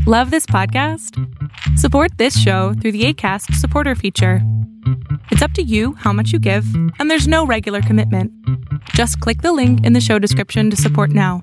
Love this podcast? Support this show through the Acast supporter feature. It's up to you how much you give, and there's no regular commitment. Just click the link in the show description to support now.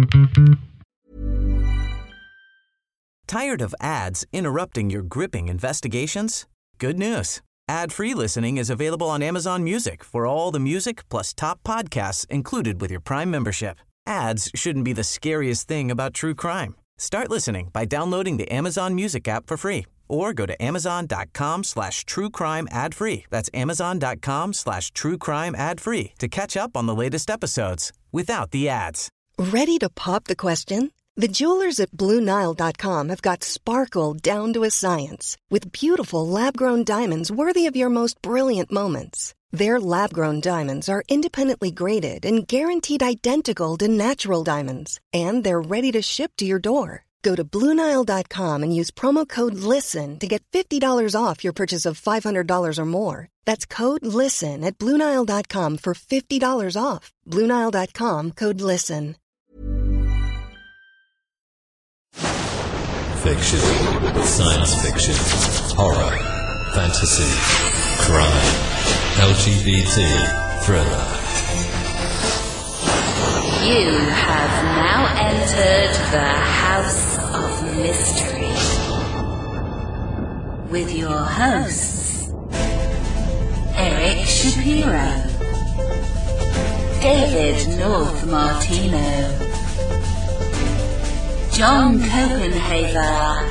Tired of ads interrupting your gripping investigations? Good news. Ad-free listening is available on Amazon Music for all the music plus top podcasts included with your Prime membership. Ads shouldn't be the scariest thing about true crime. Start listening by downloading the Amazon Music app for free or go to amazon.com/truecrime ad-free. That's amazon.com/truecrime ad-free to catch up on the latest episodes without the ads. Ready to pop the question? The jewelers at BlueNile.com have got sparkle down to a science with beautiful lab-grown diamonds worthy of your most brilliant moments. Their lab-grown diamonds are independently graded and guaranteed identical to natural diamonds, and they're ready to ship to your door. Go to BlueNile.com and use promo code LISTEN to get $50 off your purchase of $500 or more. That's code LISTEN at BlueNile.com for $50 off. BlueNile.com, code LISTEN. Fiction, science fiction, horror, fantasy, crime, LGBT, thriller. You have now entered the House of Mystery with your hosts, Eric Shapiro, David North Martino, John Copenhaver,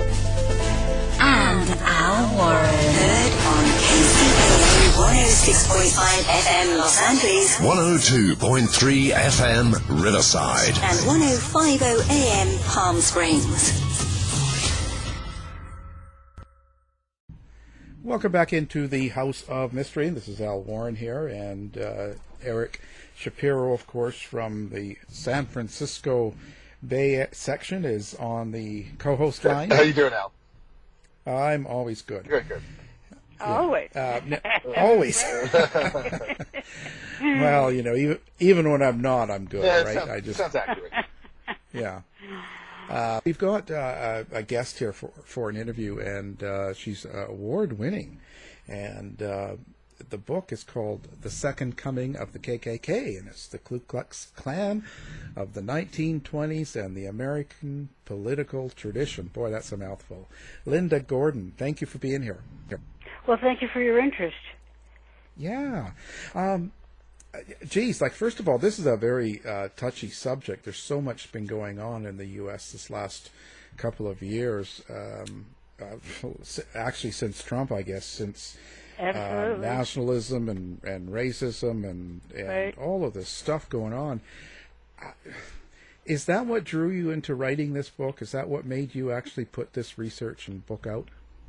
and Al Warren. Heard on KCAA 106.5 FM Los Angeles, 102.3 FM Riverside, and 105.0 AM Palm Springs. Welcome back into the House of Mystery. This is Al Warren here, and Eric Shapiro, of course, from the San Francisco Bay section, is on the co-host line. How you doing, Al? I'm always good. Good. Always. Always. Well, you know, even when I'm not, I'm good, yeah, right? Sounds accurate. Yeah. We've got a guest here for an interview, and she's award-winning. And the book is called The Second Coming of the KKK, and it's the Ku Klux Klan of the 1920s and the American political tradition. Boy, that's a mouthful. Linda Gordon, thank you for being here. Well, thank you for your interest. Yeah. Geez, first of all, this is a very touchy subject. There's so much been going on in the U.S. this last couple of years. Actually, since Trump, I guess, since nationalism and racism and right. all of this stuff going on. Is that what drew you into writing this book? Is that what made you actually put this research and book out?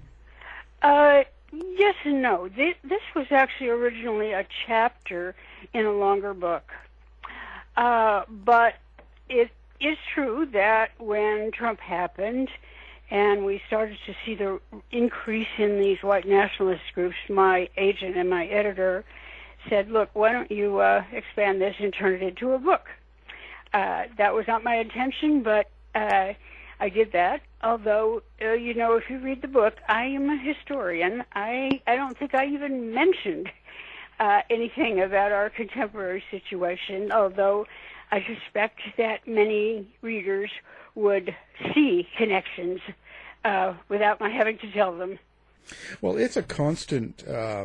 Yes and no. This was actually originally a chapter in a longer book. But it is true that when Trump happened and we started to see the increase in these white nationalist groups, my agent and my editor said, look, why don't you expand this and turn it into a book? That was not my intention, but I did that. Although, if you read the book, I am a historian. I don't think I even mentioned anything about our contemporary situation, although I suspect that many readers would see connections without my having to tell them. Well, it's a constant.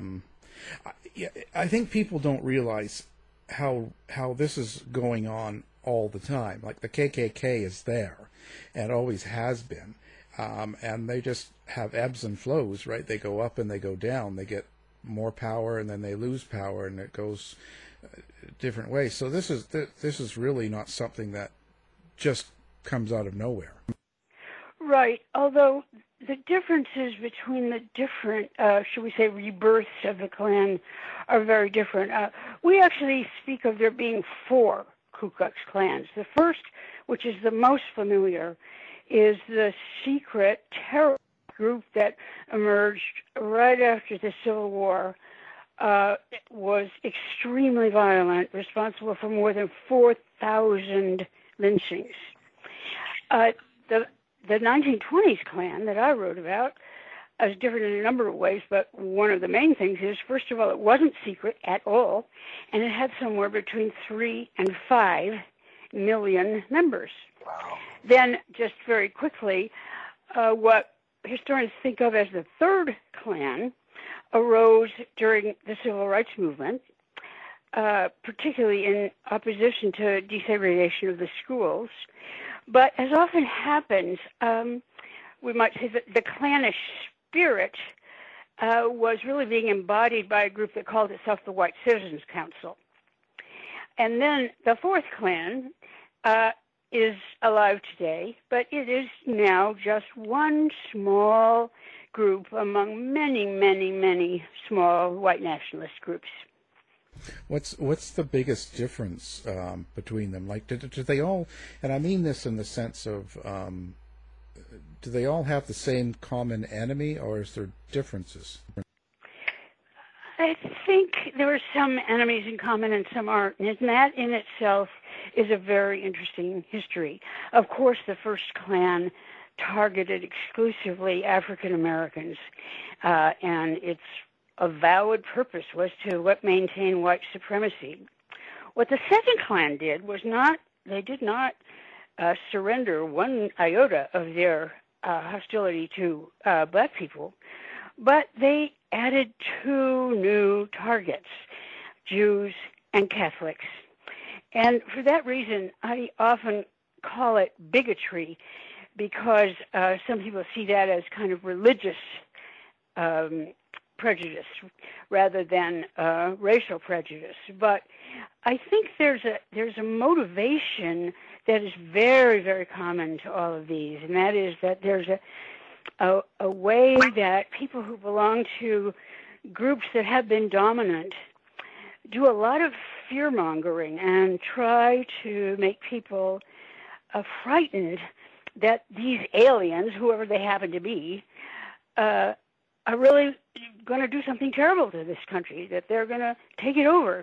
I think people don't realize how this is going on all the time. Like the KKK is there and always has been, and they just have ebbs and flows, right? They go up and they go down. They get more power and then they lose power, and it goes different ways. So this is really not something that just comes out of nowhere. Right. Although the differences between the different, should we say, rebirths of the Klan are very different. We actually speak of there being 4 Ku Klux Klans. The first, which is the most familiar, is the secret terror group that emerged right after the Civil War. It was extremely violent, responsible for more than 4,000 lynchings. the 1920s Klan that I wrote about is different in a number of ways, but one of the main things is, first of all, it wasn't secret at all, and it had somewhere between 3 and 5 million members. Wow. Then, just very quickly, what historians think of as the Third Klan arose during the Civil Rights Movement, particularly in opposition to desegregation of the schools. But as often happens, we might say that the Klanish spirit was really being embodied by a group that called itself the White Citizens Council. And then the Fourth Klan is alive today, but it is now just one small group among many, many, many small white nationalist groups. What's the biggest difference between them? Like, do they all, and I mean this in the sense of, do they all have the same common enemy, or is there differences? I think there are some enemies in common and some aren't, and that in itself is a very interesting history. Of course, the first Klan targeted exclusively African Americans, and its avowed purpose was to maintain white supremacy. What the second Klan did was they did not surrender one iota of their hostility to black people, but they added 2 new targets, Jews and Catholics. And for that reason, I often call it bigotry, because some people see that as kind of religious prejudice rather than racial prejudice. But I think there's a motivation that is very, very common to all of these, and that is that there's a way that people who belong to groups that have been dominant do a lot of fear-mongering and try to make people frightened that these aliens, whoever they happen to be, are really going to do something terrible to this country, that they're going to take it over.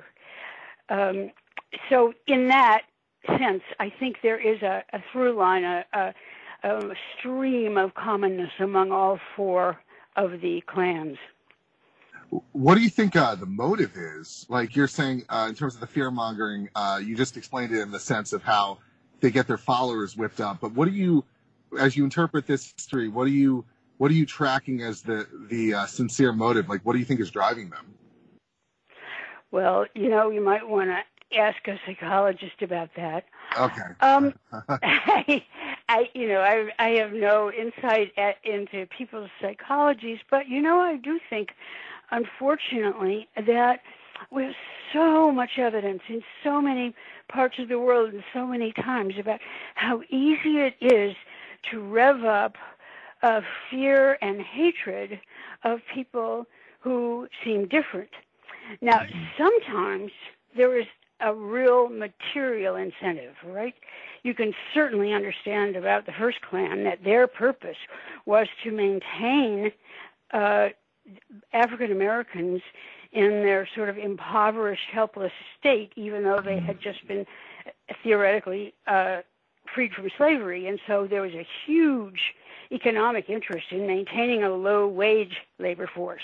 So in that sense, I think there is a through line, a stream of commonness among all 4 of the clans. What do you think the motive is? Like you're saying, in terms of the fear-mongering, you just explained it in the sense of how they get their followers whipped up. But what do you, as you interpret this history, what are you tracking as the sincere motive? Like, what do you think is driving them? Well, you might want to ask a psychologist about that. Okay. I have no insight into people's psychologies, but I do think, unfortunately, that we have so much evidence in so many parts of the world and so many times about how easy it is to rev up fear and hatred of people who seem different. Now, sometimes there is a real material incentive, right? You can certainly understand about the first Klan that their purpose was to maintain African Americans in their sort of impoverished, helpless state, even though they had just been theoretically freed from slavery. And so there was a huge economic interest in maintaining a low-wage labor force.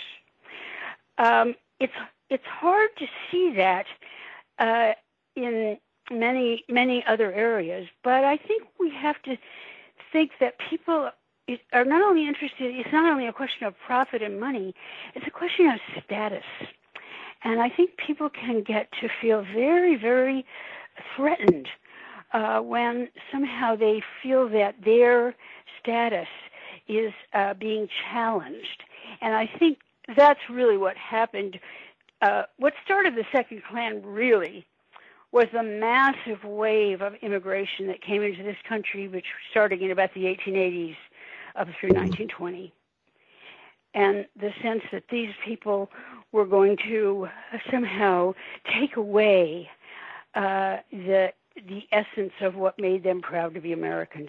It's hard to see that in many other areas, but I think we have to think that people are not only interested, it's not only a question of profit and money, it's a question of status. And I think people can get to feel very, very threatened when somehow they feel that their status is being challenged. And I think that's really what happened. What started the Second Klan really was the massive wave of immigration that came into this country, which started in about the 1880s up through 1920. And the sense that these people were going to somehow take away the essence of what made them proud to be Americans.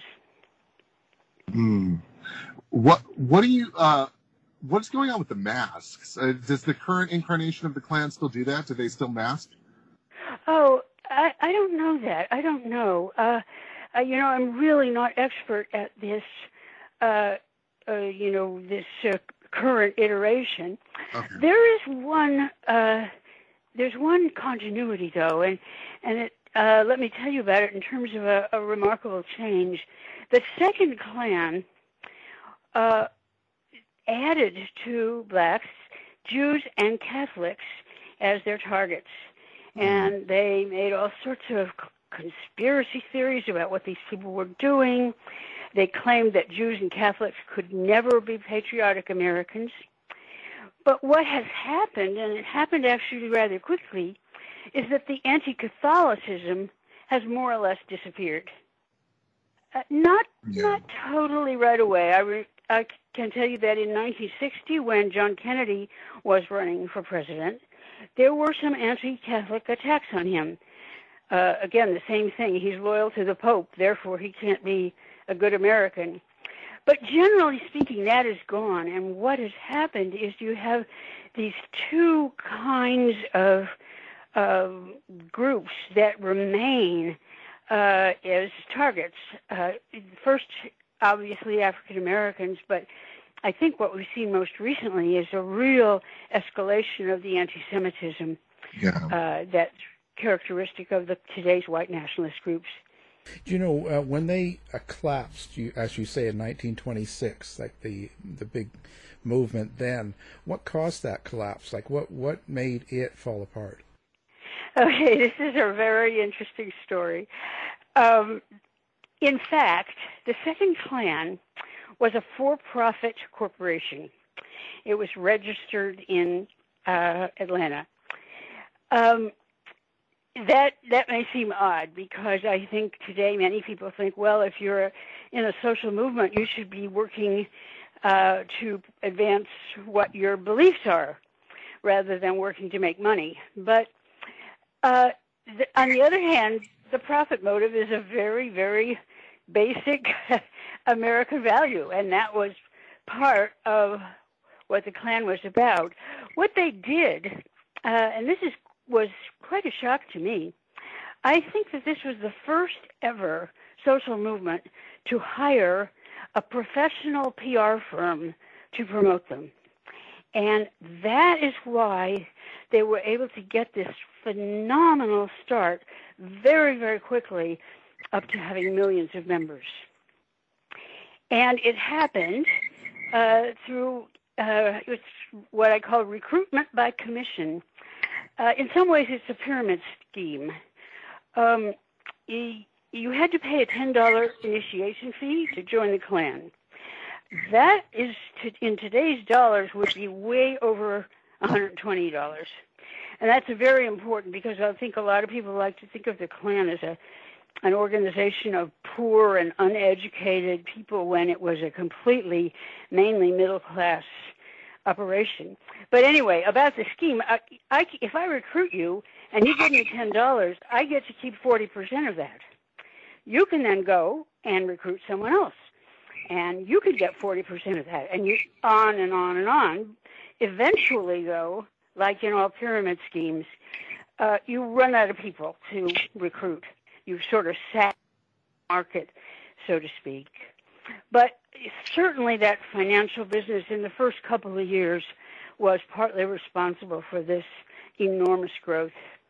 What do you what's going on with the masks? Does the current incarnation of the Klan still do that? Do they still mask? Oh, I don't know that. I don't know. I'm really not expert at this this current iteration. Okay. There's one continuity though, and it, let me tell you about it in terms of a remarkable change. The second Klan added to blacks, Jews, and Catholics as their targets, and they made all sorts of conspiracy theories about what these people were doing. They claimed that Jews and Catholics could never be patriotic Americans. But what has happened, and it happened actually rather quickly, is that the anti-Catholicism has more or less disappeared. Not totally right away. I can tell you that in 1960, when John Kennedy was running for president, there were some anti-Catholic attacks on him. Again, the same thing. He's loyal to the Pope, therefore he can't be a good American. But generally speaking, that is gone. And what has happened is you have these two kinds of groups that remain as targets. First, obviously, African Americans, but I think what we've seen most recently is a real escalation of the anti-Semitism that's characteristic of today's white nationalist groups. Do you know, when they collapsed, as you say, in 1926, like the big movement then, what caused that collapse? Like, what made it fall apart? Okay, this is a very interesting story. In fact, the Second Klan was a for-profit corporation. It was registered in Atlanta. That may seem odd, because I think today many people think, well, if you're in a social movement, you should be working to advance what your beliefs are, rather than working to make money. But on the other hand, the profit motive is a very, very basic American value, and that was part of what the Klan was about. What they did, and this was quite a shock to me, I think that this was the first ever social movement to hire a professional PR firm to promote them. And that is why they were able to get this phenomenal start very, very quickly, up to having millions of members. And it happened through it's what I call recruitment by commission. In some ways, it's a pyramid scheme. You had to pay a $10 initiation fee to join the Klan. That is, in today's dollars, would be way over $120. And that's very important, because I think a lot of people like to think of the Klan as an organization of poor and uneducated people, when it was a completely, mainly middle-class operation. But anyway, about the scheme, if I recruit you and you give me $10, I get to keep 40% of that. You can then go and recruit someone else, and you could get 40% of that, and you on and on and on. Eventually, though, like in all pyramid schemes, you run out of people to recruit. You sort of sat market, so to speak. But certainly that financial business in the first couple of years was partly responsible for this enormous growth.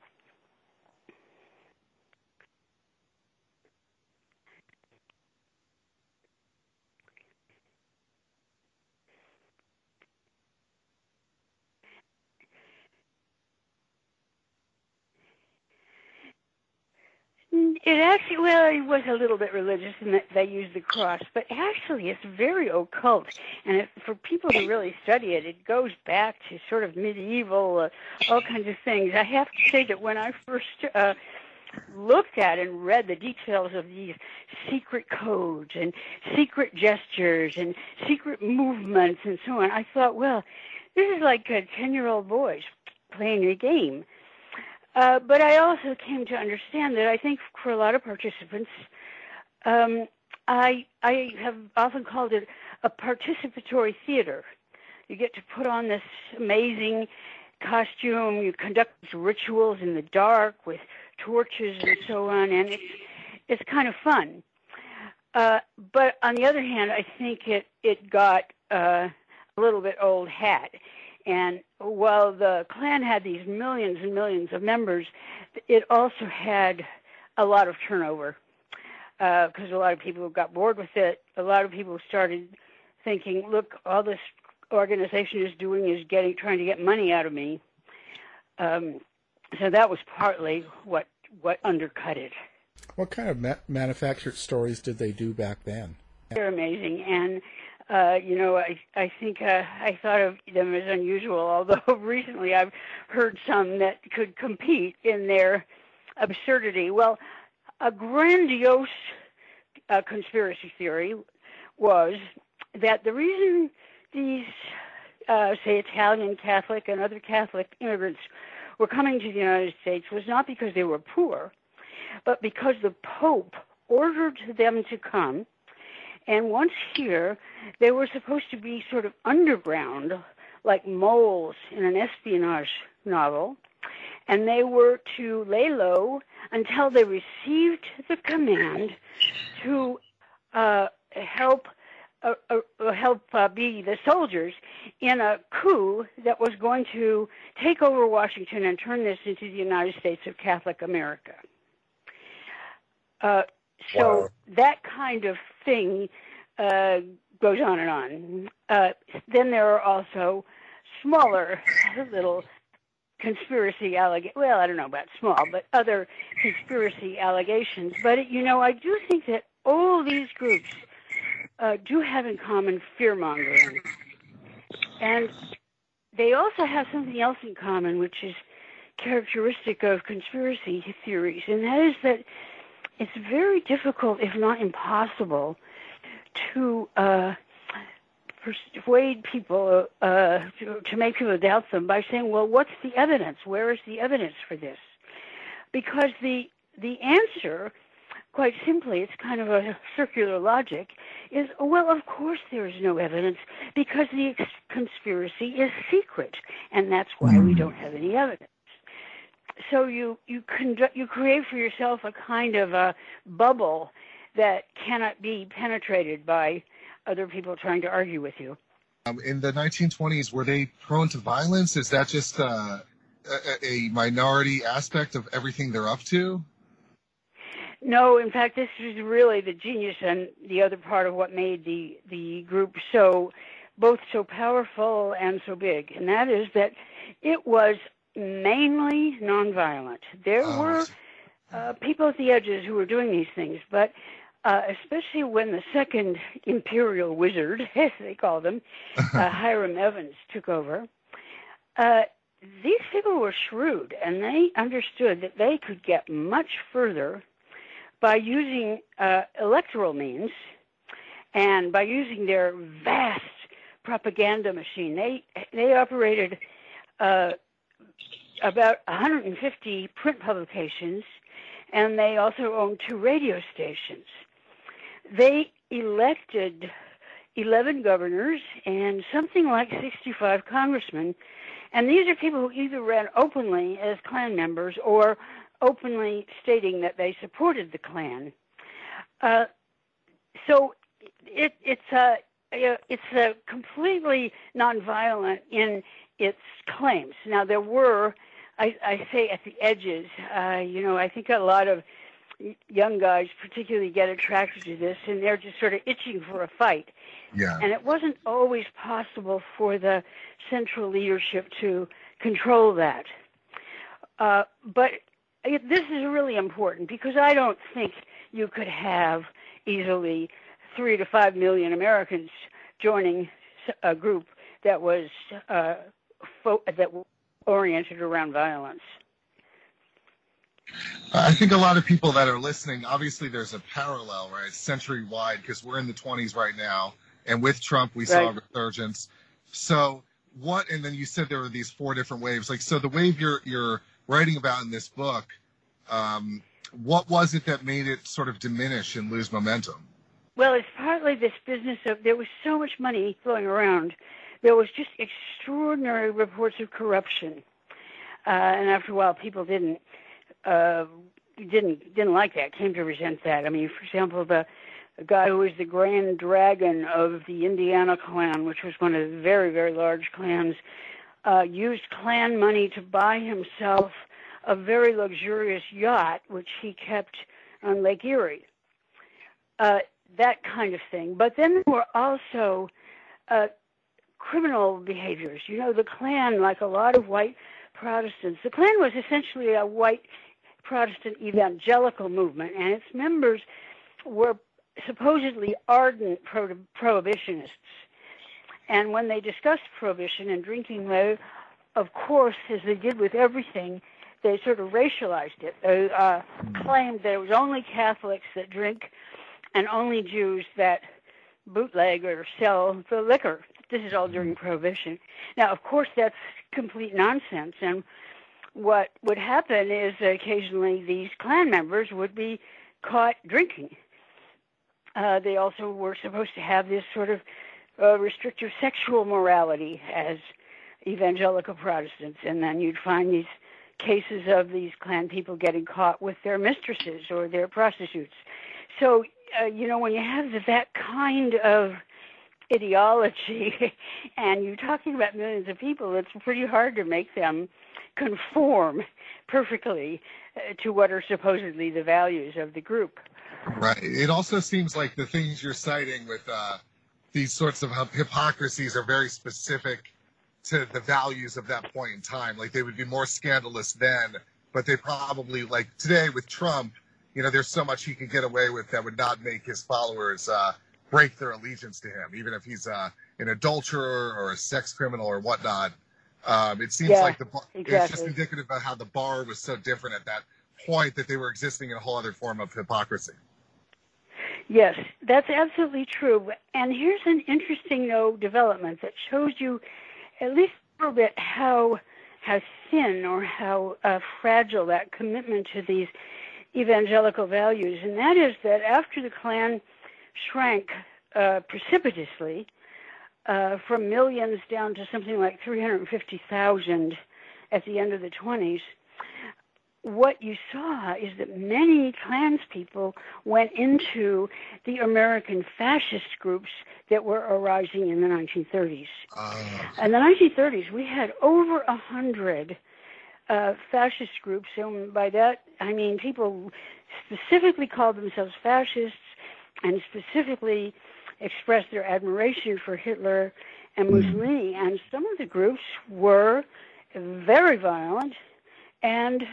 It was a little bit religious in that they used the cross, but actually it's very occult. And for people who really study it, it goes back to sort of medieval, all kinds of things. I have to say that when I first looked at and read the details of these secret codes and secret gestures and secret movements and so on, I thought, well, this is like 10-year-old boys playing a game. But I also came to understand that I think for a lot of participants, I have often called it a participatory theater. You get to put on this amazing costume, you conduct rituals in the dark with torches and so on, and it's kind of fun. But on the other hand, I think it got a little bit old hat. And while the Klan had these millions and millions of members, it also had a lot of turnover because a lot of people got bored with it. A lot of people started thinking, look, all this organization is doing is trying to get money out of me. So that was partly what undercut it. What kind of manufactured stories did they do back then? They're amazing. And, I think I thought of them as unusual, although recently I've heard some that could compete in their absurdity. Well, a grandiose conspiracy theory was that the reason these, say, Italian Catholic and other Catholic immigrants were coming to the United States was not because they were poor, but because the Pope ordered them to come. And once here, they were supposed to be sort of underground, like moles in an espionage novel, and they were to lay low until they received the command to help be the soldiers in a coup that was going to take over Washington and turn this into the United States of Catholic America. So that kind of thing goes on and on. Then there are also smaller little conspiracy allegations. Well, I don't know about small, but other conspiracy allegations. But, I do think that all these groups do have in common fear-mongering. And they also have something else in common, which is characteristic of conspiracy theories, and that is that it's very difficult, if not impossible, to persuade people, to make people doubt them by saying, well, what's the evidence? Where is the evidence for this? Because the answer, quite simply, it's kind of a circular logic, is, well, of course there is no evidence because the conspiracy is secret, and that's why we don't have any evidence. So you create for yourself a kind of a bubble that cannot be penetrated by other people trying to argue with you. In the 1920s, were they prone to violence? Is that just a minority aspect of everything they're up to? No, in fact, this is really the genius and the other part of what made the group both so powerful and so big, and that is that it was mainly nonviolent. There were people at the edges who were doing these things, but especially when the second imperial wizard, as they call them, Hiram Evans, took over, these people were shrewd, and they understood that they could get much further by using electoral means and by using their vast propaganda machine. They operated about 150 print publications, and they also owned 2 radio stations. They elected 11 governors and something like 65 congressmen, and these are people who either ran openly as Klan members or openly stating that they supported the Klan. So it's completely nonviolent in its claims. Now, there were, I say at the edges, I think a lot of young guys particularly get attracted to this, and they're just sort of itching for a fight. Yeah. And it wasn't always possible for the central leadership to control that. But this is really important because I don't think you could have easily 3 to 5 million Americans joining a group that was oriented around violence. I think a lot of people that are listening, obviously there's a parallel, right, century-wide, because we're in the 20s right now, and with Trump we saw a resurgence. So what, and then you said there were these 4 different waves. Like, so the wave you're writing about in this book, what was it that made it sort of diminish and lose momentum? Well, it's partly this business of there was so much money flowing around. There was just extraordinary reports of corruption. And after a while, people didn't like that, came to resent that. I mean, for example, the a guy who was the Grand Dragon of the Indiana Klan, which was one of the very, very large clans, used Klan money to buy himself a very luxurious yacht, which he kept on Lake Erie. That kind of thing. But then there were also criminal behaviors. You know, the Klan, like a lot of white Protestants, the Klan was essentially a white Protestant evangelical movement, and its members were supposedly ardent prohibitionists. And when they discussed prohibition and drinking, they, of course, as they did with everything, they sort of racialized it. They claimed that it was only Catholics that drink and only Jews that bootleg or sell the liquor. This is all during Prohibition. Now, of course, that's complete nonsense. And what would happen is occasionally these Klan members would be caught drinking. They also were supposed to have this sort of restrictive sexual morality as evangelical Protestants. And then you'd find these cases of these Klan people getting caught with their mistresses or their prostitutes. So, you know, when you have that kind of ideology and you're talking about millions of people, it's pretty hard to make them conform perfectly to what are supposedly the values of the group. Right. It also seems like the things you're citing with these sorts of hypocrisies are very specific to the values of that point in time. Like, they would be more scandalous then, but they probably, like today with Trump, you know, there's so much he could get away with that would not make his followers break their allegiance to him, even if he's an adulterer or a sex criminal or whatnot. It seems like it's just indicative of how the bar was so different at that point that they were existing in a whole other form of hypocrisy. Yes, that's absolutely true. And here's an interesting, development that shows you at least a little bit how thin or how fragile that commitment to these evangelical values. And that is that after the Klan shrank precipitously from millions down to something like 350,000 at the end of the 20s, what you saw is that many Klanspeople went into the American fascist groups that were arising in the 1930s. In the 1930s, we had over 100 fascist groups, and by that I mean people specifically called themselves fascists and specifically expressed their admiration for Hitler and Mussolini. And some of the groups were very violent and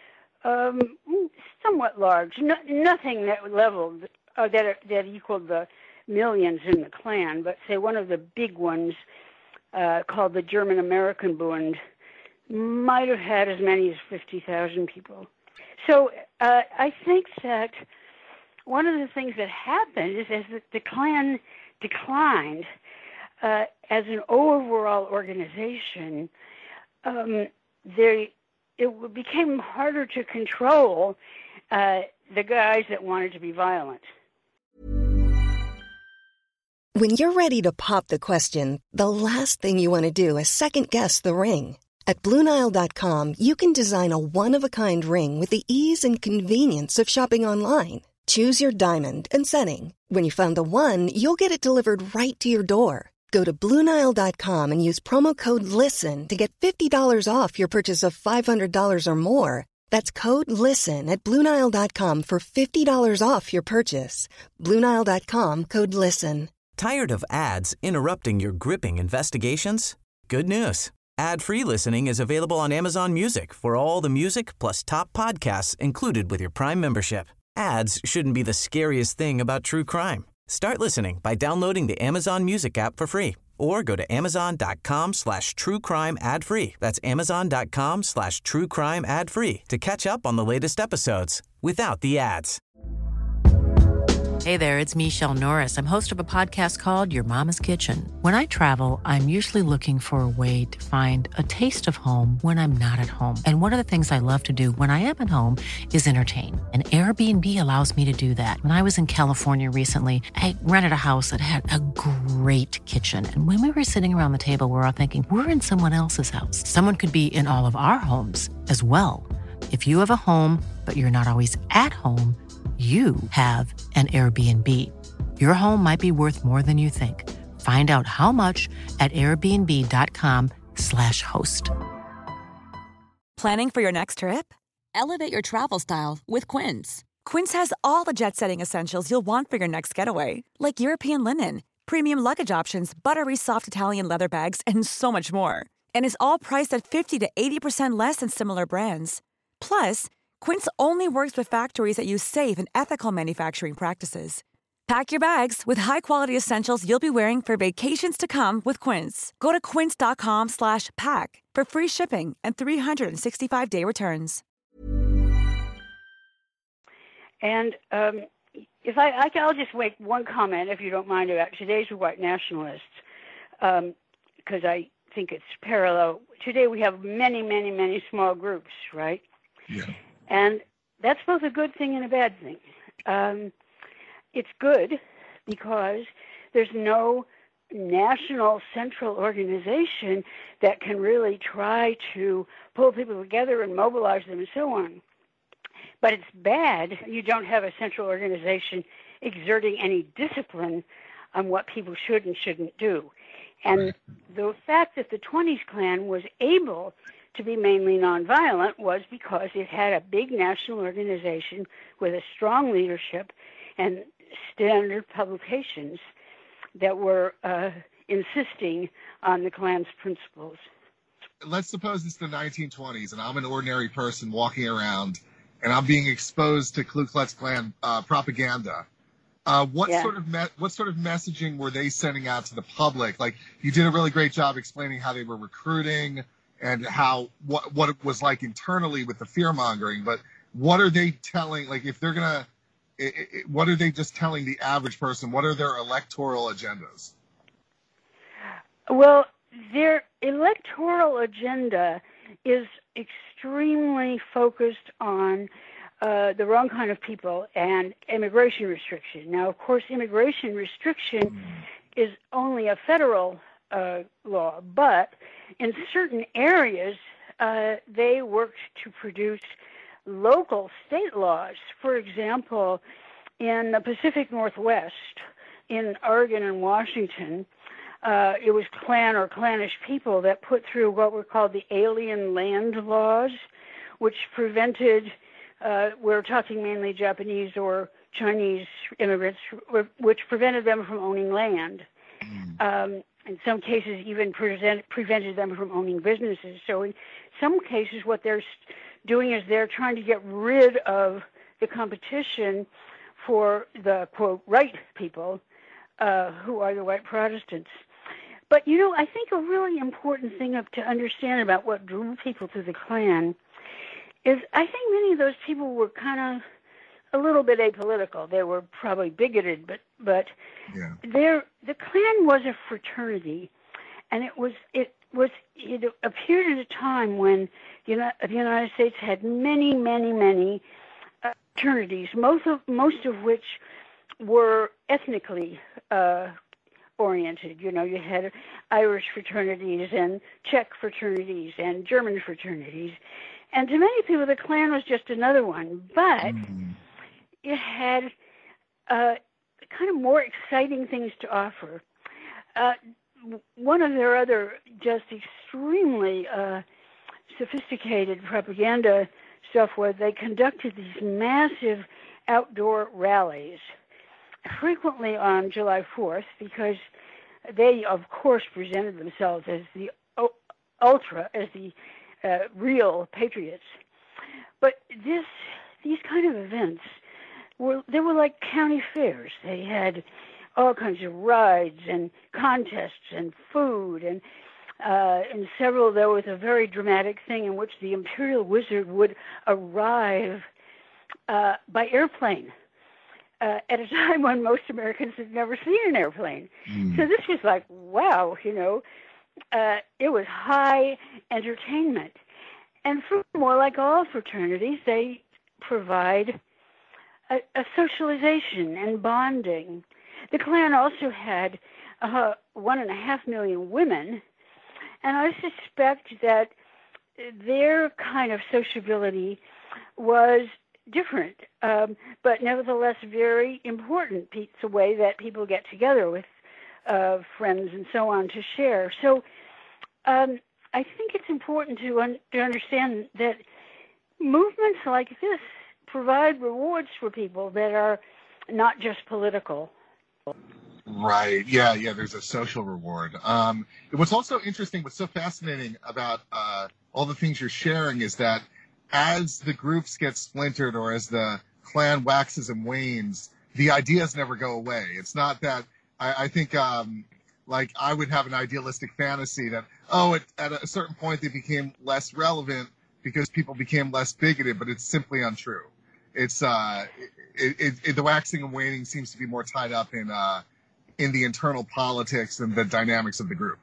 somewhat large. Nothing that leveled that equaled the millions in the Klan, but say one of the big ones called the German American Bund might have had as many as 50,000 people. So I think that one of the things that happened is as the Klan declined as an overall organization, it became harder to control the guys that wanted to be violent. When you're ready to pop the question, the last thing you want to do is second-guess the ring. At BlueNile.com, you can design a one-of-a-kind ring with the ease and convenience of shopping online. Choose your diamond and setting. When you find the one, you'll get it delivered right to your door. Go to BlueNile.com and use promo code LISTEN to get $50 off your purchase of $500 or more. That's code LISTEN at BlueNile.com for $50 off your purchase. BlueNile.com, code LISTEN. Tired of ads interrupting your gripping investigations? Good news. Ad-free listening is available on Amazon Music for all the music plus top podcasts included with your Prime membership. Ads shouldn't be the scariest thing about true crime. Start listening by downloading the Amazon Music app for free or go to amazon.com/truecrime ad-free. That's amazon.com/truecrime ad-free to catch up on the latest episodes without the ads. Hey there, it's Michelle Norris. I'm host of a podcast called Your Mama's Kitchen. When I travel, I'm usually looking for a way to find a taste of home when I'm not at home. And one of the things I love to do when I am at home is entertain. And Airbnb allows me to do that. When I was in California recently, I rented a house that had a great kitchen. And when we were sitting around the table, we were all thinking, we're in someone else's house. Someone could be in all of our homes as well. If you have a home, but you're not always at home, you have an Airbnb. Your home might be worth more than you think. Find out how much at airbnb.com/host. Planning for your next trip? Elevate your travel style with Quince. Quince has all the jet-setting essentials you'll want for your next getaway, like European linen, premium luggage options, buttery soft Italian leather bags, and so much more. And is all priced at 50 to 80% less than similar brands. Plus, Quince only works with factories that use safe and ethical manufacturing practices. Pack your bags with high-quality essentials you'll be wearing for vacations to come with Quince. Go to quince.com/pack for free shipping and 365-day returns. And I'll just make one comment, if you don't mind, about today's white nationalists, because I think it's parallel. Today we have many, many, many small groups, right? Yeah. And that's both a good thing and a bad thing. It's good because there's no national central organization that can really try to pull people together and mobilize them and so on. But it's bad you don't have a central organization exerting any discipline on what people should and shouldn't do. And the fact that the 20s Klan was able to be mainly nonviolent was because it had a big national organization with a strong leadership and standard publications that were insisting on the Klan's principles. Let's suppose it's the 1920s and I'm an ordinary person walking around and I'm being exposed to Ku Klux Klan propaganda. What sort of messaging were they sending out to the public? Like, you did a really great job explaining how they were recruiting and what it was like internally with the fear mongering. But what are they telling? Like, if they're gonna, what are they just telling the average person? What are their electoral agendas? Well, their electoral agenda is extremely focused on the wrong kind of people and immigration restriction. Now, of course, immigration restriction is only a federal law, but in certain areas, they worked to produce local state laws. For example, in the Pacific Northwest, in Oregon and Washington, it was Klan or Klanish people that put through what were called the alien land laws, which prevented, we're talking mainly Japanese or Chinese immigrants, which prevented them from owning land. In some cases, even prevented them from owning businesses. So in some cases, what they're doing is they're trying to get rid of the competition for the, quote, right people, who are the white Protestants. But, you know, I think a really important thing to understand about what drew people to the Klan is I think many of those people were kind of a little bit apolitical. They were probably bigoted, but the Klan was a fraternity, and it appeared at a time when the United States had many, many, many fraternities, most of which were ethnically oriented. You know, you had Irish fraternities and Czech fraternities and German fraternities. And to many people, the Klan was just another one. But it had kind of more exciting things to offer. One of their other just extremely sophisticated propaganda stuff was they conducted these massive outdoor rallies, frequently on July 4th, because they, of course, presented themselves as the real patriots. But these kind of events they were like county fairs. They had all kinds of rides and contests and food, and in several there was a very dramatic thing in which the imperial wizard would arrive by airplane at a time when most Americans had never seen an airplane. So this was like, wow, you know, it was high entertainment. And furthermore, like all fraternities, they provide a socialization and bonding. The Klan also had 1.5 million women, and I suspect that their kind of sociability was different, but nevertheless very important. It's a way that people get together with friends and so on to share. So I think it's important to understand that movements like this provide rewards for people that are not just political. Right. Yeah. There's a social reward. What's also interesting, what's so fascinating about all the things you're sharing is that as the groups get splintered or as the Klan waxes and wanes, the ideas never go away. It's not that I think like I would have an idealistic fantasy that, at a certain point they became less relevant because people became less bigoted, but it's simply untrue. It's the waxing and waning seems to be more tied up in the internal politics and the dynamics of the group.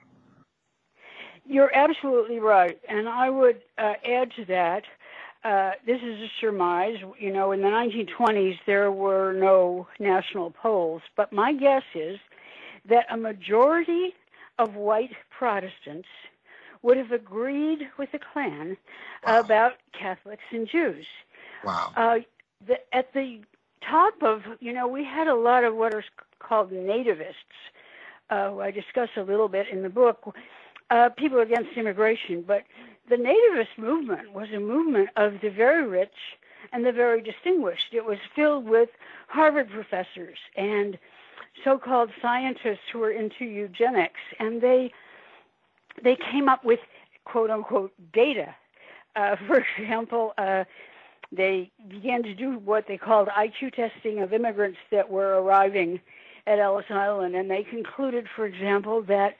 You're absolutely right, and I would add to that. This is a surmise. In the 1920s there were no national polls, but my guess is that a majority of white Protestants would have agreed with the Klan about Catholics and Jews. Wow. At the top of, we had a lot of what are called nativists, who I discuss a little bit in the book, people against immigration. But the nativist movement was a movement of the very rich and the very distinguished. It was filled with Harvard professors and so-called scientists who were into eugenics, and they came up with quote-unquote data. For example, they began to do what they called IQ testing of immigrants that were arriving at Ellis Island, and they concluded, for example, that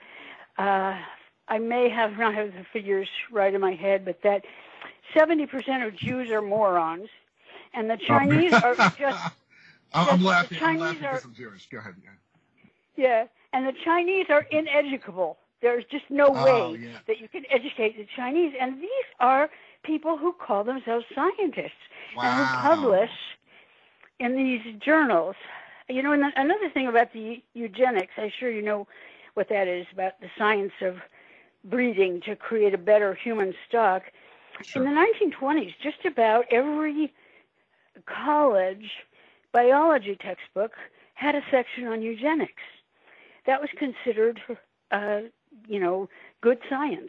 I may not have the figures right in my head, but that 70% of Jews are morons, and the Chinese are just... I'm laughing because I'm Jewish. Go ahead. Yeah, and the Chinese are ineducable. There's just no way that you can educate the Chinese. And these are people who call themselves scientists and who publish in these journals. And another thing about the eugenics, I'm sure you know what that is, about the science of breeding to create a better human stock. Sure. In the 1920s, just about every college biology textbook had a section on eugenics. That was considered, good science.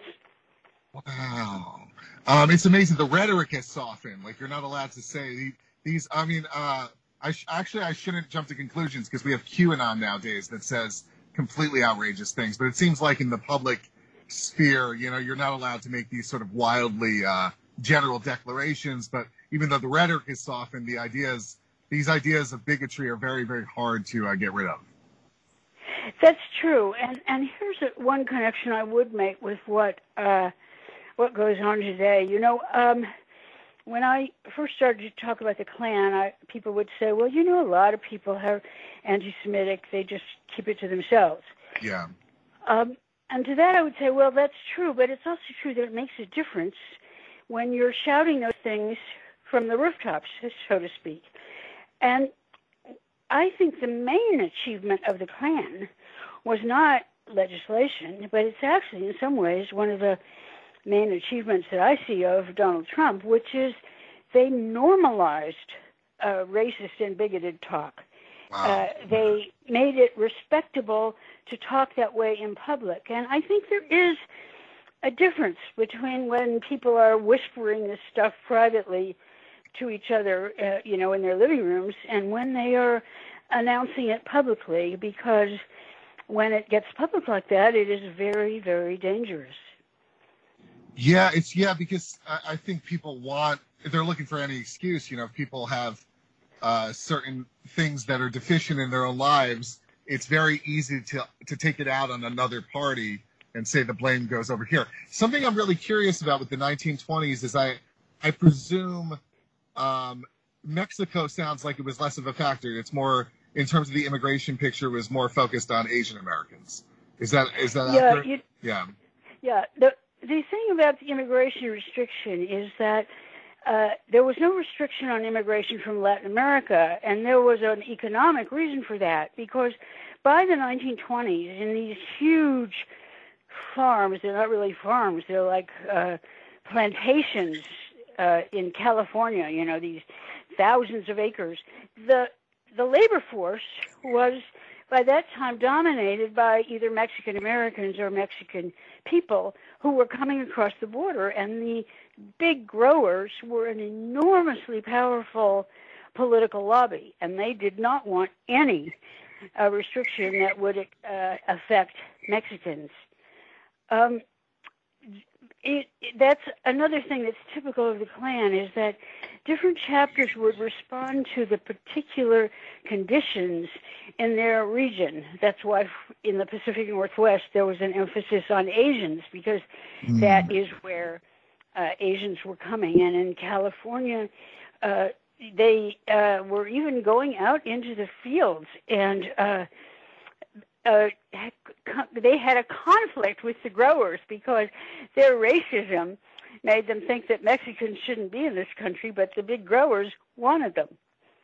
Wow. It's amazing. The rhetoric has softened. Like, you're not allowed to say these. I mean, I shouldn't jump to conclusions because we have QAnon nowadays that says completely outrageous things. But it seems like in the public sphere, you're not allowed to make these sort of wildly general declarations. But even though the rhetoric is softened, these ideas of bigotry are very, very hard to get rid of. That's true, and here's one connection I would make with what goes on today. When I first started to talk about the Klan, people would say, well, a lot of people are anti-Semitic, they just keep it to themselves. Yeah. And to that I would say, well, that's true, but it's also true that it makes a difference when you're shouting those things from the rooftops, so to speak. And I think the main achievement of the Klan was not legislation, but it's actually in some ways one of the main achievements that I see of Donald Trump, which is they normalized racist and bigoted talk. Wow. They made it respectable to talk that way in public. And I think there is a difference between when people are whispering this stuff privately to each other, in their living rooms, and when they are announcing it publicly, because when it gets public like that, it is very, very dangerous. Yeah, because I think people they're looking for any excuse. If people have certain things that are deficient in their own lives, it's very easy to take it out on another party and say the blame goes over here. Something I'm really curious about with the 1920s is I presume Mexico sounds like it was less of a factor. It's more, in terms of the immigration picture, was more focused on Asian Americans. Is that accurate? Yeah. The thing about the immigration restriction is that there was no restriction on immigration from Latin America, and there was an economic reason for that, because by the 1920s, in these huge farms, they're not really farms, they're like plantations in California, these thousands of acres. The labor force was by that time dominated by either Mexican Americans or Mexican people who were coming across the border, and the big growers were an enormously powerful political lobby, and they did not want any restriction that would affect Mexicans. That's another thing that's typical of the Klan, is that different chapters would respond to the particular conditions in their region. That's why in the Pacific Northwest there was an emphasis on Asians, because that is where Asians were coming. And in California, they were even going out into the fields, and they had a conflict with the growers because their racism made them think that Mexicans shouldn't be in this country, but the big growers wanted them.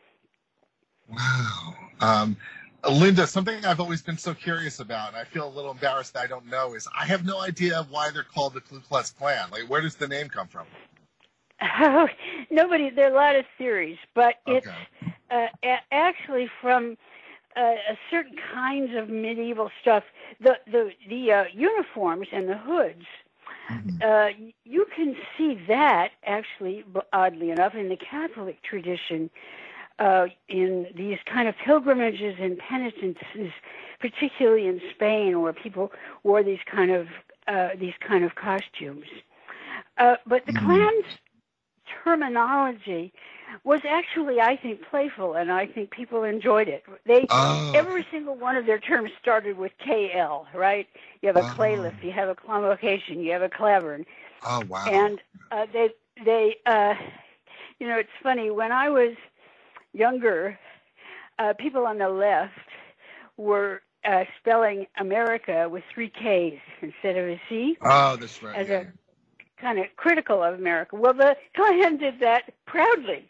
Wow. Linda, something I've always been so curious about, and I feel a little embarrassed that I don't know, is I have no idea why they're called the Ku Klux Klan. Like, where does the name come from? Nobody. There are a lot of theories, but it's actually from certain kinds of medieval stuff. The uniforms and the hoods. You can see that actually, oddly enough, in the Catholic tradition, in these kind of pilgrimages and penances, particularly in Spain, where people wore these kind of costumes. But the Klan's terminology was actually, I think, playful, and I think people enjoyed it. Every single one of their terms started with KL, right? You have a clay lift, you have a convocation, you have a clavern. Oh, wow. And they it's funny, when I was younger, people on the left were spelling America with 3 Ks instead of a C. Oh, that's right. As a kind of critical of America. Well, the Klan did that proudly.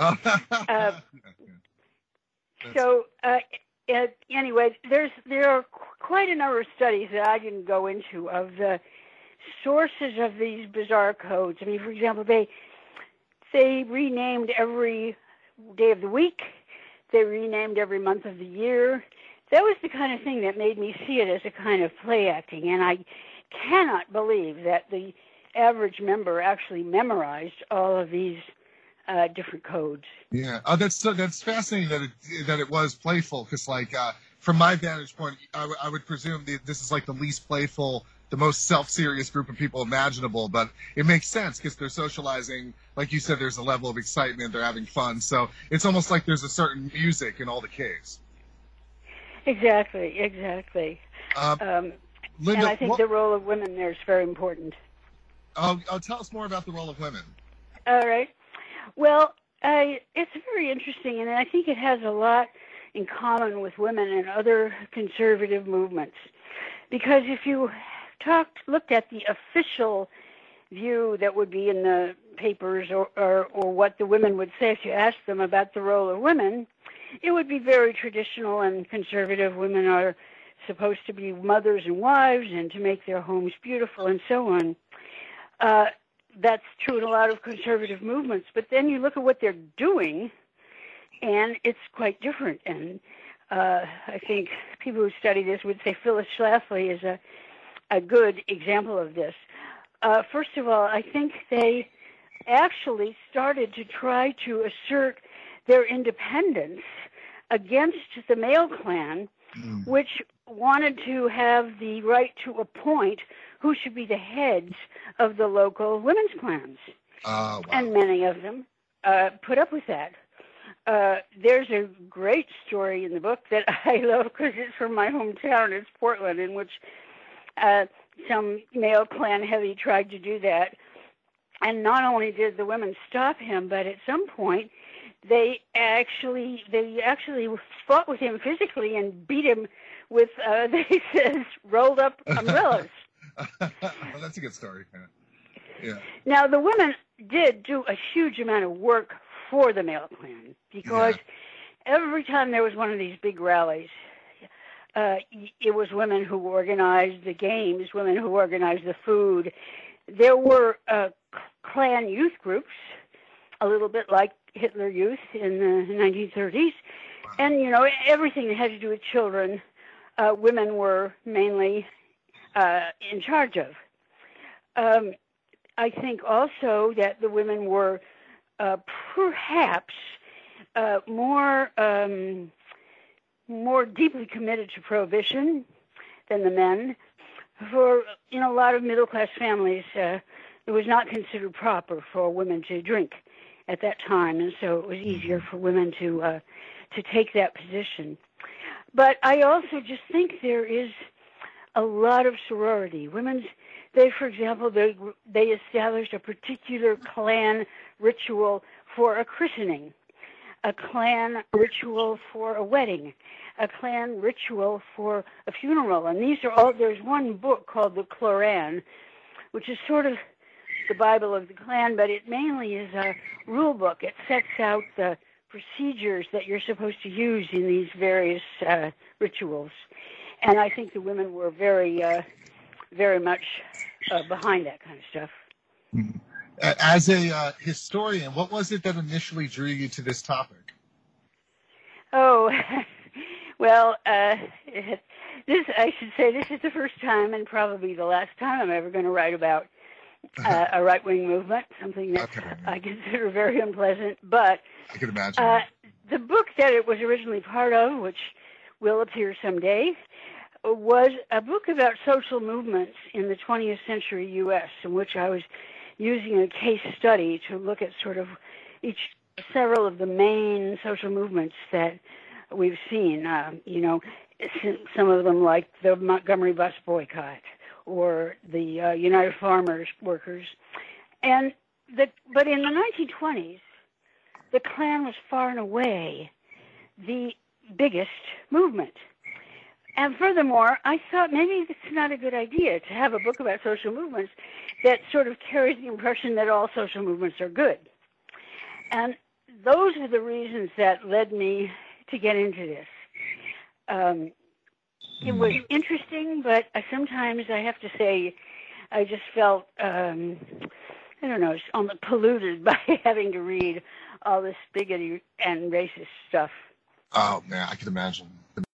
Anyway, there are quite a number of studies that I didn't go into of the sources of these bizarre codes. I mean, for example, they renamed every day of the week. They renamed every month of the year. That was the kind of thing that made me see it as a kind of play acting, and I cannot believe that the average member actually memorized all of these different codes. Yeah, that's fascinating that it was playful, because from my vantage point, I would presume this is like the least playful, the most self-serious group of people imaginable, but it makes sense because they're socializing. Like you said, there's a level of excitement, they're having fun, so it's almost like there's a certain music in all the caves. Exactly. Linda, and I think the role of women there is very important. Tell us more about the role of women. All right. Well, it's very interesting, and I think it has a lot in common with women and other conservative movements. Because if you looked at the official view that would be in the papers or what the women would say if you asked them about the role of women, it would be very traditional and conservative. Women are supposed to be mothers and wives and to make their homes beautiful and so on. That's true in a lot of conservative movements. But then you look at what they're doing, and it's quite different. And I think people who study this would say Phyllis Schlafly is a good example of this. First of all, I think they actually started to try to assert their independence against the male Klan, which wanted to have the right to appoint who should be the heads of the local women's clans. Wow. And many of them put up with that. There's a great story in the book that I love because it's from my hometown. It's Portland, in which some male Klan heavy tried to do that. And not only did the women stop him, but at some point they actually fought with him physically and beat him with, they says, rolled up umbrellas. Well, that's a good story. Yeah. Now, the women did do a huge amount of work for the male Klan because every time there was one of these big rallies, it was women who organized the games, women who organized the food. There were Klan youth groups a little bit like Hitler Youth in the 1930s. And, everything that had to do with children, women were mainly in charge of. I think also that the women were perhaps more deeply committed to prohibition than the men. For a lot of middle-class families, it was not considered proper for women to drink at that time, and so it was easier for women to take that position. But I also just think there is a lot of sorority. For example, they established a particular clan ritual for a christening, a clan ritual for a wedding, a clan ritual for a funeral. And these are all, there's one book called the Cloran, which is sort of the Bible of the clan, but it mainly is a rule book. It sets out the procedures that you're supposed to use in these various rituals. And I think the women were very, very much behind that kind of stuff. As a historian, what was it that initially drew you to this topic? Oh, well, this is the first time and probably the last time I'm ever going to write about a right-wing movement, something that I consider very unpleasant. But I can imagine. The book that it was originally part of, which will appear someday, was a book about social movements in the 20th century U.S., in which I was using a case study to look at sort of several of the main social movements that we've seen. Some of them like the Montgomery bus boycott or the United Farmers Workers. But in the 1920s, the Klan was far and away the biggest movement. And furthermore, I thought maybe it's not a good idea to have a book about social movements that sort of carries the impression that all social movements are good. And those are the reasons that led me to get into this. It was interesting, but sometimes I have to say I just felt, almost polluted by having to read all this bigoted and racist stuff. Oh, man, I can imagine.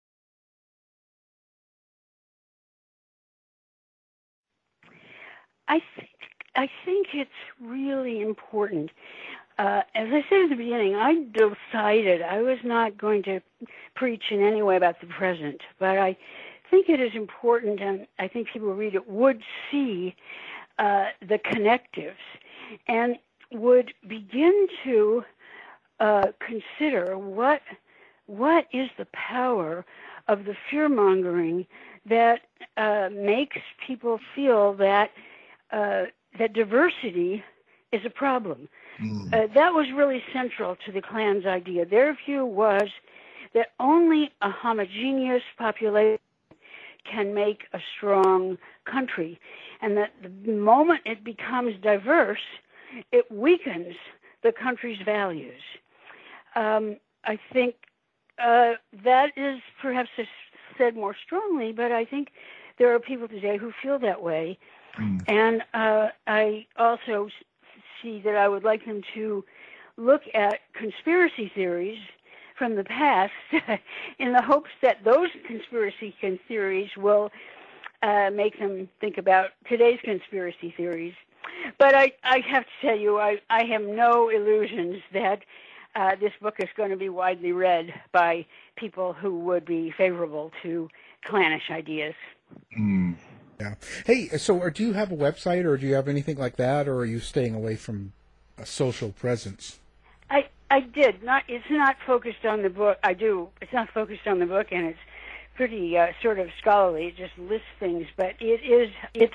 I think it's really important. As I said at the beginning, I decided I was not going to preach in any way about the present, but I think it is important, and I think people who read it would see the connectives and would begin to consider what is the power of the fear-mongering that makes people feel that diversity is a problem. That was really central to the Klan's idea. Their view was that only a homogeneous population can make a strong country, and that the moment it becomes diverse, it weakens the country's values. I think that is perhaps said more strongly, but I think there are people today who feel that way. And I also see that I would like them to look at conspiracy theories from the past in the hopes that those conspiracy theories will make them think about today's conspiracy theories. But I have to tell you, I have no illusions that this book is going to be widely read by people who would be favorable to Klanish ideas. Yeah. Hey, so do you have a website, or do you have anything like that, or are you staying away from a social presence? I did. It's not focused on the book. I do. It's not focused on the book, and it's pretty sort of scholarly. It just lists things, but it's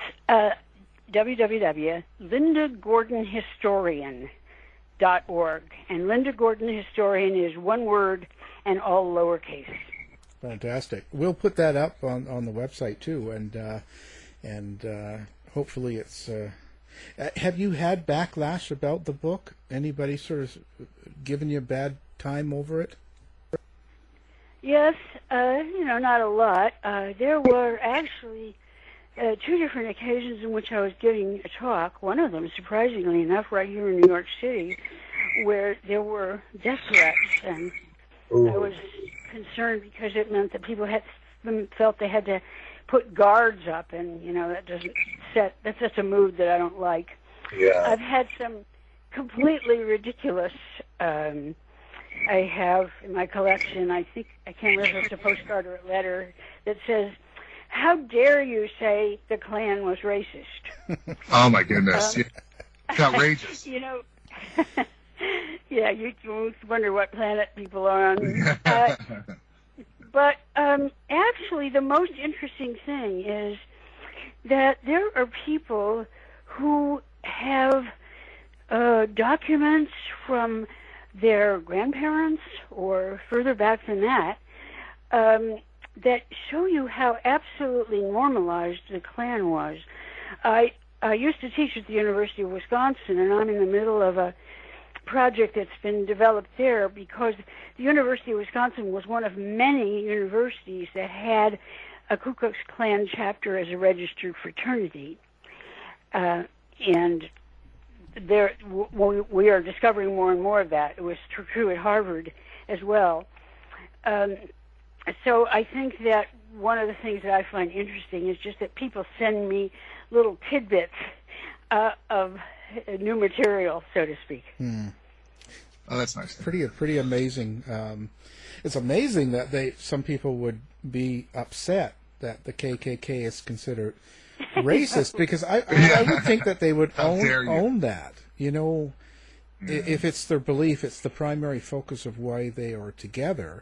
www.lindagordonhistorian.org, and Linda Gordon Historian is one word and all lowercase. Fantastic. We'll put that up on the website too, and hopefully it's. Have you had backlash about the book? Anybody sort of given you a bad time over it? Yes, not a lot. There were actually 2 different occasions in which I was giving a talk. One of them, surprisingly enough, right here in New York City, where there were death threats, and I was concerned because it meant that people felt they had to put guards up, and that's just a mood that I don't like. Yeah. I've had some completely ridiculous. I have in my collection, I think, I can't remember if it's a postcard or a letter that says, "How dare you say the Klan was racist?" Oh my goodness. It's outrageous. Yeah, you wonder what planet people are on. But actually, the most interesting thing is that there are people who have documents from their grandparents or further back than that that show you how absolutely normalized the Klan was. I used to teach at the University of Wisconsin, and I'm in the middle of a project that's been developed there because the University of Wisconsin was one of many universities that had a Ku Klux Klan chapter as a registered fraternity. And there, we are discovering more and more of that. It was true at Harvard as well. So I think that one of the things that I find interesting is just that people send me little tidbits of new material, so to speak. Oh, that's nice. Pretty amazing. It's amazing that some people would be upset that the KKK is considered racist because I would think that they would own that. If it's their belief, it's the primary focus of why they are together.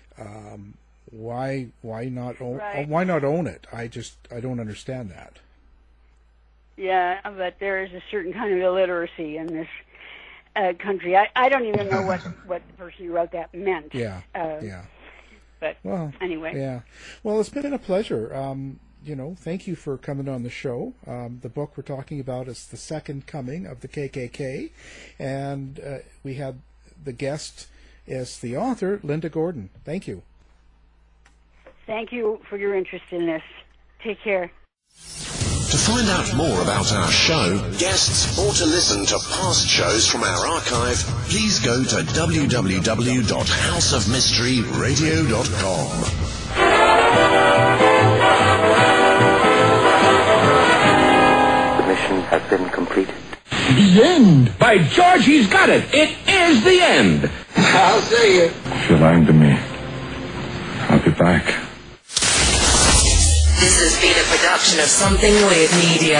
Why not own? Right. Why not own it? I don't understand that. Yeah, but there is a certain kind of illiteracy in this country. I don't even know what the person who wrote that meant. Yeah. But anyway. Yeah. Well, it's been a pleasure. Thank you for coming on the show. The book we're talking about is The Second Coming of the KKK, and we had the guest as the author, Linda Gordon. Thank you. Thank you for your interest in this. Take care. To find out more about our show, guests, or to listen to past shows from our archive, please go to www.houseofmysteryradio.com. The mission has been completed. The end! By George, he's got it! It is the end! I'll say it. If you're lying to me, I'll be back. This has been a production of Something Weird Media.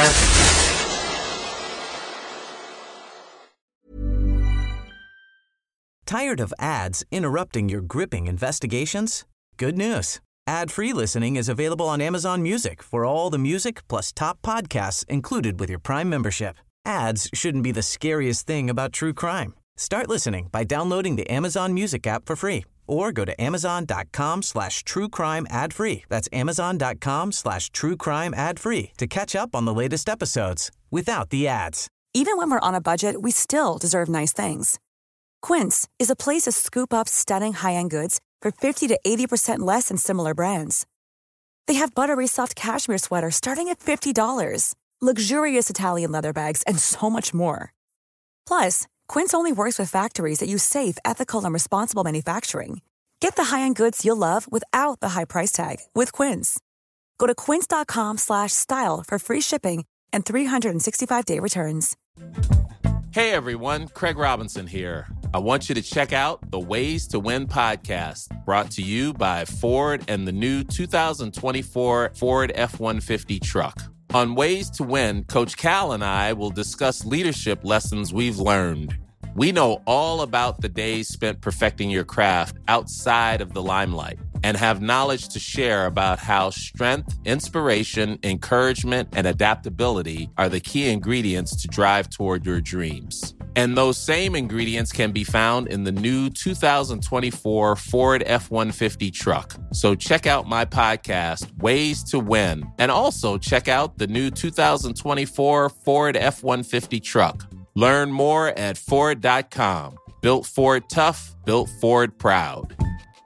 Tired of ads interrupting your gripping investigations? Good news. Ad-free listening is available on Amazon Music for all the music plus top podcasts included with your Prime membership. Ads shouldn't be the scariest thing about true crime. Start listening by downloading the Amazon Music app for free or go to amazon.com/truecrime ad-free. That's amazon.com/truecrime ad-free to catch up on the latest episodes without the ads. Even when we're on a budget, we still deserve nice things. Quince is a place to scoop up stunning high-end goods for 50 to 80% less than similar brands. They have buttery soft cashmere sweaters starting at $50, luxurious Italian leather bags, and so much more. Plus, Quince only works with factories that use safe, ethical, and responsible manufacturing. Get the high-end goods you'll love without the high price tag with Quince. Go to quince.com/style for free shipping and 365-day returns. Hey everyone, Craig Robinson here. I want you to check out the Ways to Win podcast, brought to you by Ford and the new 2024 Ford F-150 truck. On Ways to Win, Coach Cal and I will discuss leadership lessons we've learned. We know all about the days spent perfecting your craft outside of the limelight and have knowledge to share about how strength, inspiration, encouragement, and adaptability are the key ingredients to drive toward your dreams. And those same ingredients can be found in the new 2024 Ford F-150 truck. So check out my podcast, Ways to Win, and also check out the new 2024 Ford F-150 truck. Learn more at Ford.com. Built Ford tough, built Ford proud.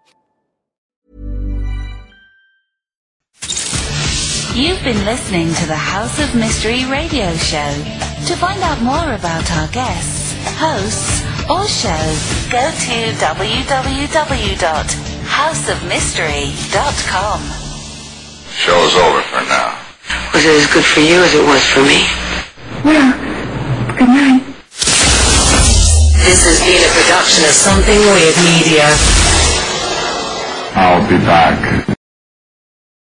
You've been listening to the House of Mystery radio show. To find out more about our guests, hosts, or shows, go to www.houseofmystery.com. Show's over for now. Was it as good for you as it was for me? Well, good night. This has been a production of Something Weird Media. I'll be back.